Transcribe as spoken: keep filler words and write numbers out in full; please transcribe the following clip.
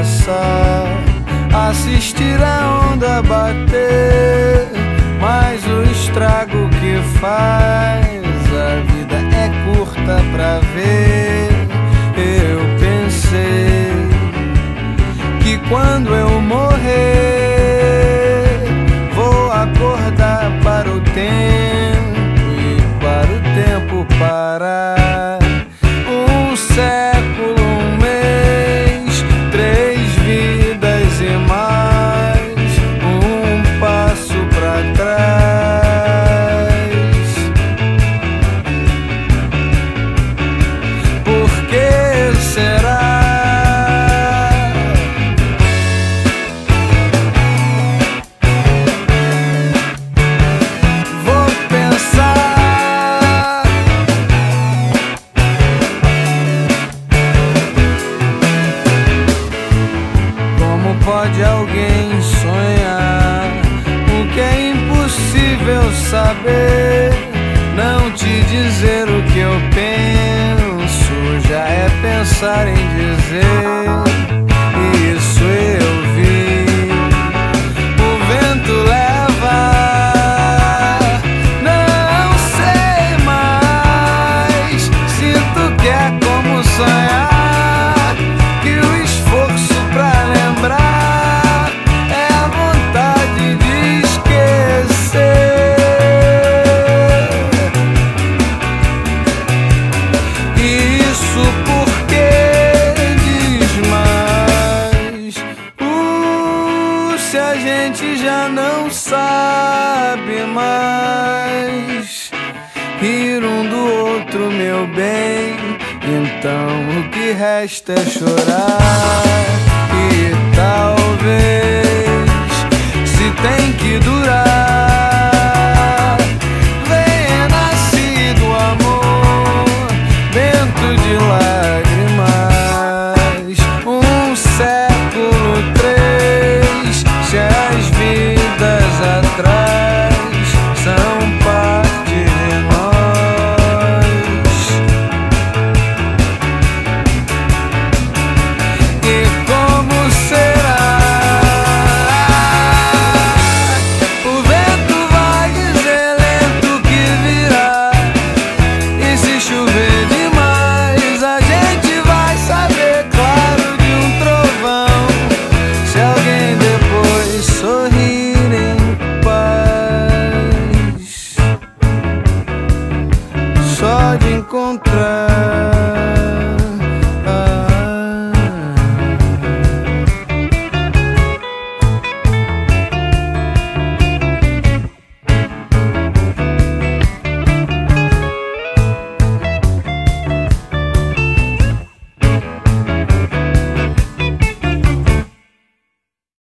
passar, assistir a onda bater, mas o estrago que faz, a vida é curta pra ver. Eu pensei que quando eu morrer, vou acordar para o tempo e para o tempo parar. Um século, um mês, três vidas e mais um passo pra trás. Por que será? Vou pensar. Como pode alguém sonhar o que é impossível saber? Não te dizer o que eu penso já é pensar em dizer. Isso eu vi. O vento leva, não sei mais. Sinto que é como sonhar, que o esforço pra lembrar é a vontade de esquecer. Isso porque diz mais. Uh, se a gente já não sabe mais rir um do outro, meu bem, então o que resta é chorar. E talvez, se tem que durar, venha nascido amor, vento de lágrimas. Um século, três, se as vidas atrás são parte de nós. E como será? O vento vai dizer lento que virá, e se chover demais a gente vai saber claro de um trovão. Se alguém depois sorrir em paz, só de encontrar